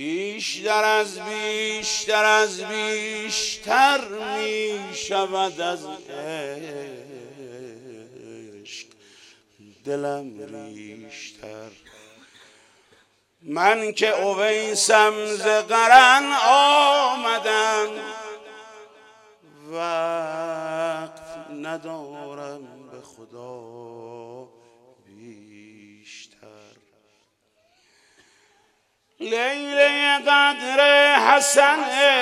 بیشتر از بیشتر می شود از عشق دلم ریشتر. من که اویسم ز قرن آمدم وقت ندارم به خدا بیشتر. لیله قدر حسن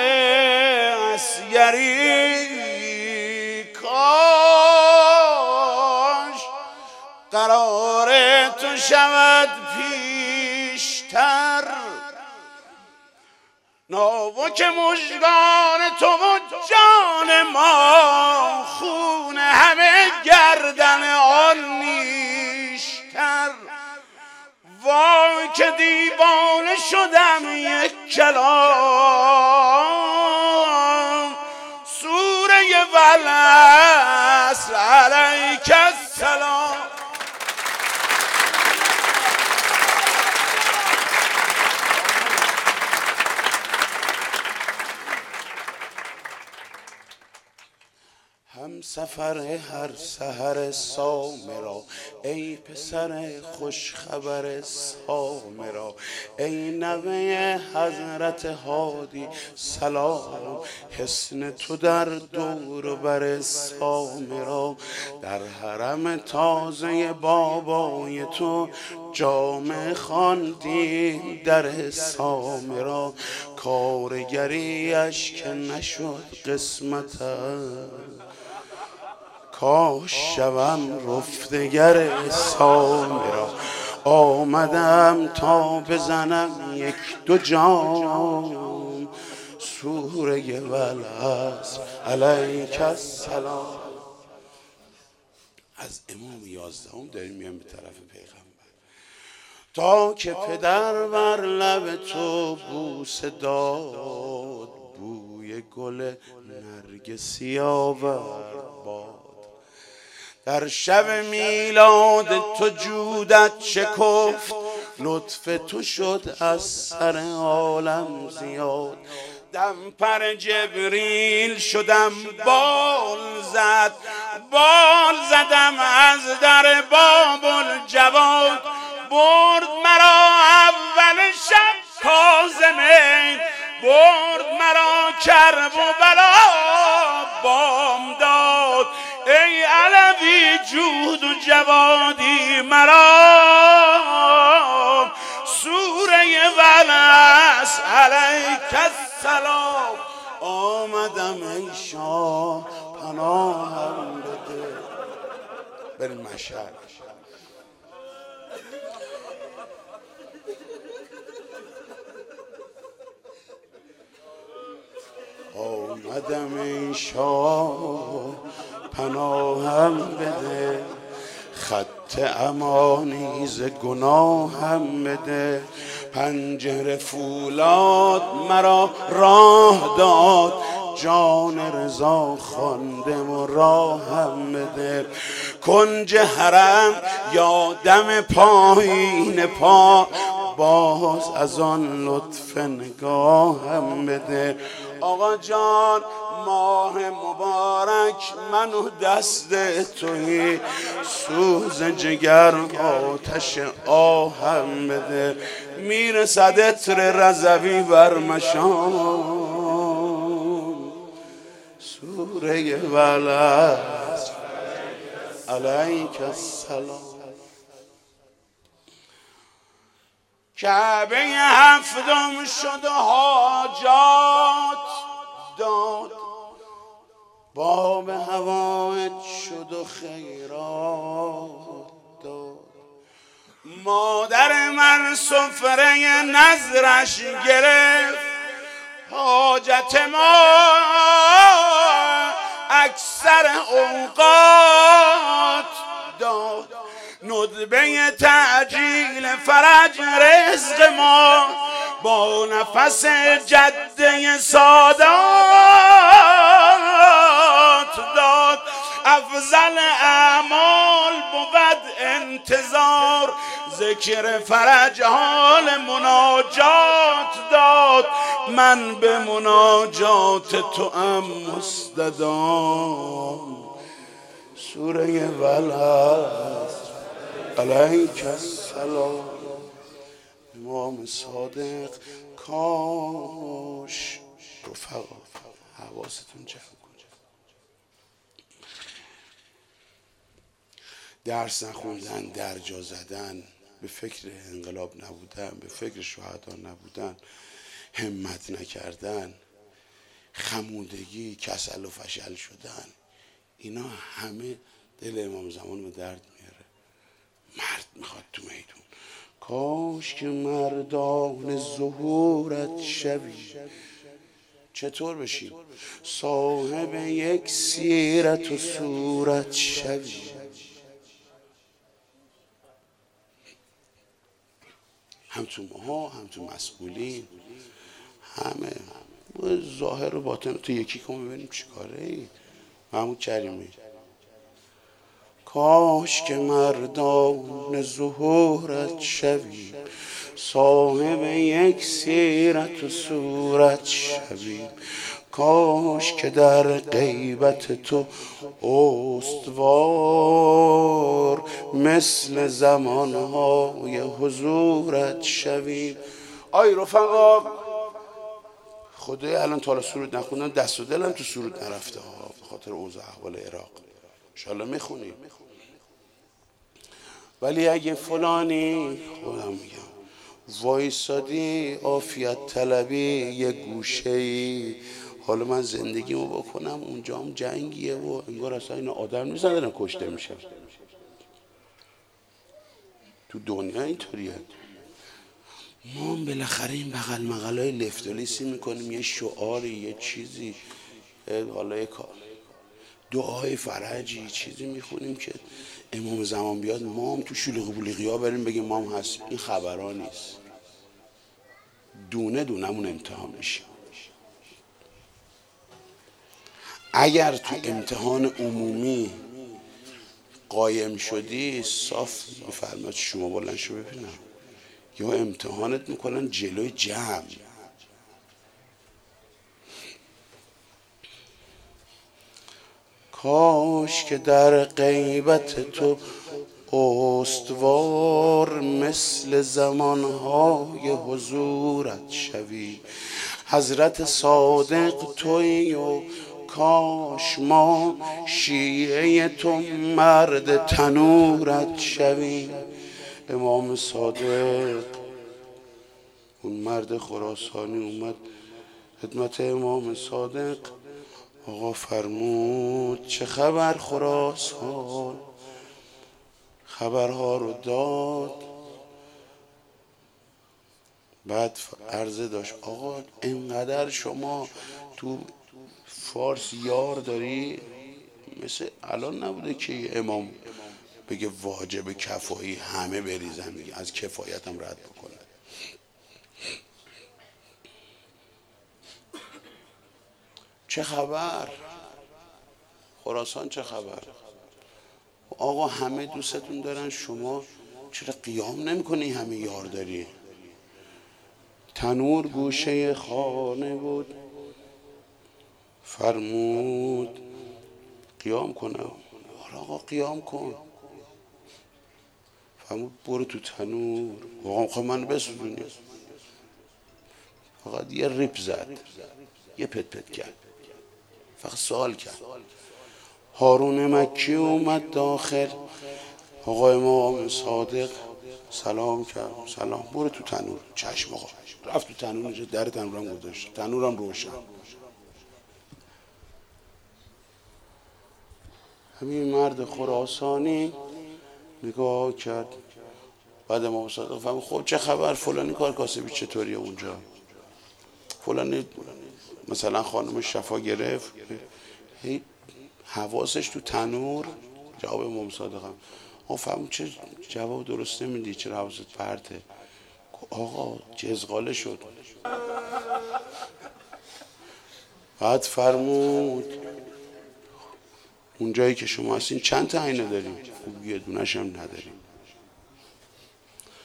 عسگری کاش قرار تو شود پیشتر. ناوک مژگان تو و جان ما خون همه گردن آن نیشتر. وای که دیوانه شدم یک کلام سوره والعصر علیک السلام. هم سفر هر سحر سامرا ای پسر خوش خبر سامرا. ای نوه حضرت هادی سلام. حسن تو در دور بر سامرا. در حرم تازه بابای تو جامه خواندیم در سامرا. کارگریش که نشد قسمتم کاش شوم رفتگر سامرا. آمدم تا بزنم یک دو جام سوره والعصر علیک السلام. از امام 11 داریم میام به طرف پیغمبر. تا که پدر بر لب تو بوسه داد بوی گل نرگسی آورد باد. در شب میلاد تو جودت شکفت لطف تو شد از سر عالم زیاد. دم پر جبریل شدم بال زدم از در باب الجواد. برد مرا اول شب کاظمین برد مرا کرب و بلا بام داد. ای علوی جود و جوادی مرا سوره والعصر علیک السلام. آمدم ای شاه پناهم بده. بریم مشهد. آمدم ای شاه پناهم بده. خط امانی ز گناهم بده. پنجره فولاد مرا راه داد جان رضا خواندم و راهم بده. کنج حرم یا دم پایین پا باز از آن لطف نگاهم بده. آقا جان ماه مبارک من و دست تویی سوز جگر آتش آهم بده. میرسد عطر رضوی بر مشام سوره والعصر علیک السلام. کعبه هفتم شد و حاجات داد. باب هوایت شد و خیرات داد. مادر من سفره نظرش گرفت. حاجت ما اکثر اوقات داد. ندبه تعجیل فرج رزق ما با نفس جده سادات افضل اعمال بود انتظار ذکر فرج حال مناجات داد، من به مناجات تو ام مستدام. سوره ولد علیک السلام. امام صادق کاش. رفقا حواستون جمع کنید، درس نخوندن، درجا زدن، به فکر انقلاب نبودن، به فکر شهدا نبودن، همت نکردن، خمودگی، کسل و فشل شدن، اینا همه دل امام زمان به درد میاره. مرد میخواد تو میدون. کاش که مردان ظهورت شوی. چطور بشیم؟ صاحب یک سیرت و صورت شوی. هم تو ماها، هم تو مسئولین، همه ظاهر و باطن تو یکی کن ببینیم چی کاره ای. محمود کریمی. کاش که مردان ظهورت شوی، صاحب یک سیرت و صورت شوی. کاش که در غیبت تو استوار، مثل زمانهای حضورت شوی. آی رفقا، خدای الان تا سرود نخوندن دست و دلم تو سرود نرفته ها، به خاطر اوضاع احوال عراق. انشالله میخونیم. ولی اگه فلانی، خودم میگم، وایسادی عافیت طلبی یه گوشه‌ای، حالا من زندگیمو بکنم اونجا هم جنگیه و انگار اصلا این آدم نیستن دارن کشته میشه. تو دنیا اینطوریه. ما هم بالاخره این بغل مغلای لفتولیسی میکنیم، یه شعاری، یه چیزی، حالا یه کار، دعای فرجی، چیزی میخونیم که امام زمان بیاد ما هم تو شلوغ بولیغی ها بریم بگیم ما هم هستیم. این خبرها نیست. دونه دونمون امتحان میشیم. اگر تو امتحان عمومی قایم شدی، صاف میفرماد شما بلند شو ببینم، یا امتحانت میکنن جلوی جمع. کاش که در غیبت تو استوار، مثل زمانهای حضورت شوی. حضرت صادق تویی و کاش ما شیعه تو مرد تنورت شوی. امام صادق، اون مرد خراسانی، اومد خدمت امام صادق. آقا فرمود چه خبر خراسان؟ خبرها رو داد. بعد عرضه داشت آقا اینقدر شما تو فارس یار داری؟ مثل الان نبوده که امام بگه واجب کفایی همه بریزن، میگه از کفایتم رد بکنه. چه خبر خراسان؟ چه خبر؟ آقا همه دوستتون دارن، شما چرا قیام نمی‌کنی؟ همه یار داری. تنور گوشه خانه بود، فرمود قیام کنم. آقا قیام کن. فرمود برو تو تنور. آقا خب من بسوزونی. فقط یه ریپ زد، یه پت پت کرد، فقط سوال کرد. هارون مکی اومد داخل. آقا امام صادق سلام کرد. سلام. برو تو تنور. چشم آقا. رفت تو تنور، در تنورم گذاشت، تنورم روشن. همین مرد خراسانی نگاه کرد. بعد امام صادق فهمید خب چه خبر فلانی کار کاسبی چطوریه اونجا؟ فلانی مثلا خانم شفا گرفت، هی حواسش تو تنور. جواب امام صادق هم فهمید چه جواب درست نمیدی، چرا حواست پرته؟ آقا جزغاله شد. بعد فرمود اونجایی که شما هستین چند تا آینه داریم؟ خوب یه دونش هم نداریم.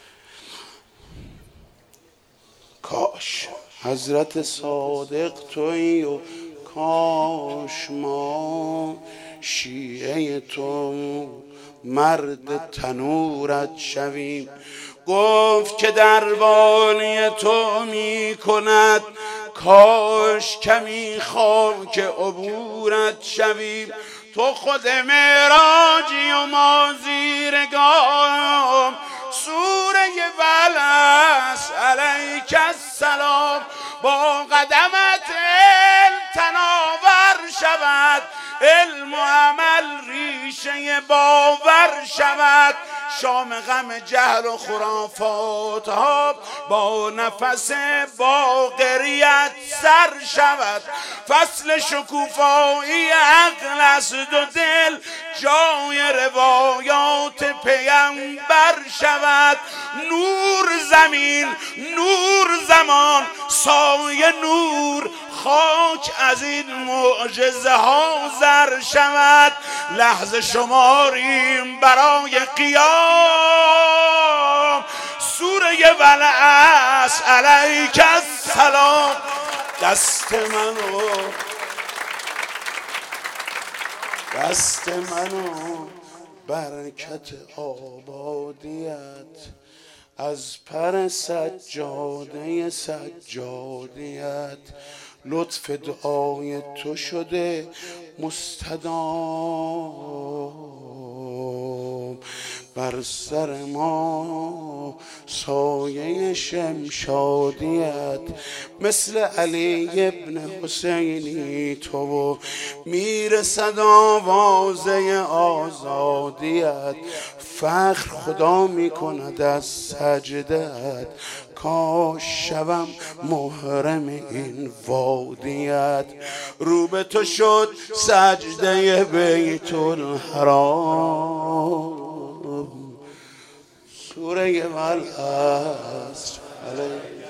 کاش حضرت صادق تویی و کاش ما شیعه تو مرد تنورت شویم. گفت که دربانی تو می کند کاش کمی خاک عبورت شویم. تو خود معراجی و ما زیر گام سوره ولس علیک السلام. با قدمت علم تناور شود، علم و عمل ریشه باور شود. شام غم جهل و خرافات ها با نفس باقریت سر شود. فصل شکوفایی عقل از دو دل جای روایات پیامبر شود. نور زمین، نور زمان، سایه نور، خاک از این معجزه ها زر شود. لحظه شماریم برای قیام سوره ولعصر علیک السلام. دست منو برکت آبادیت از پر سجاده سجادیت. لطف دعای تو شده مستدام بر سر ما سایه شمشادیت. مثل علی ابن حسینی تو میرسد آوازه آزادیت. فخر خدا میکند از سجدت کاش شوم محرم این وادیت. رو به تو شد سجده بیت الحرام سوره ولعصر علیک